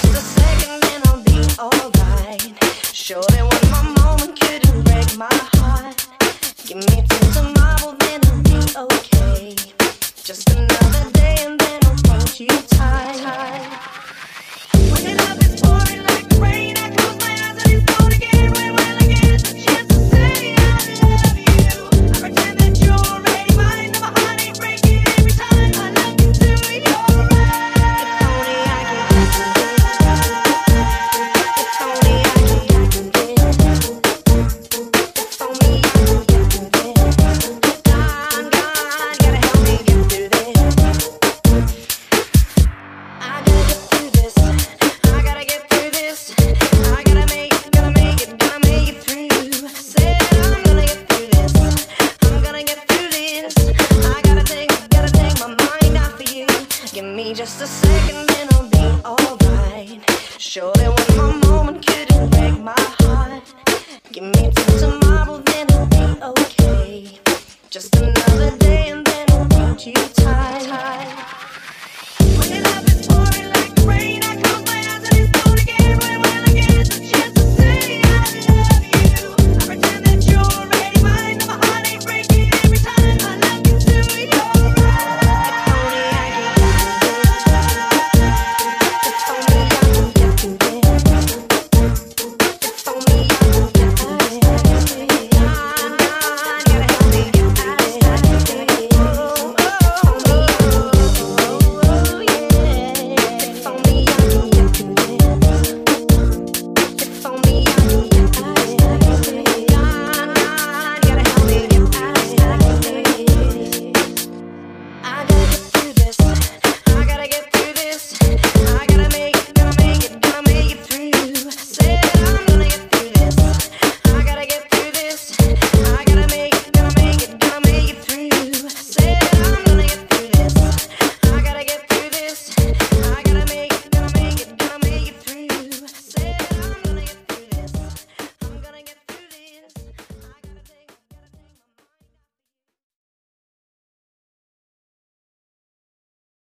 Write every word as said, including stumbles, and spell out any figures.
just a second and I'll be alright. Surely one more moment couldn't break my heart. Give me till tomorrow, then I'll be okay. Just another day and then I'll hold you tight. When your love is pouring like the rain, I close my eyes and it's gone again. When will I get the chance to say I love you? I pretend that you're already mine. Now my heart ain't breaking every time I look into your eyes. If only I could get it. If only I could get it. If only I could get it. God, God, gotta help me get through this. I gotta get through this. I gotta get through this. I gotta make it, gotta make it, gotta make it through. Said I'm gonna get through this. I'm gonna get through this. I gotta take, gotta take my mind off of you. Give me just a second and I'll be alright. Surely one more moment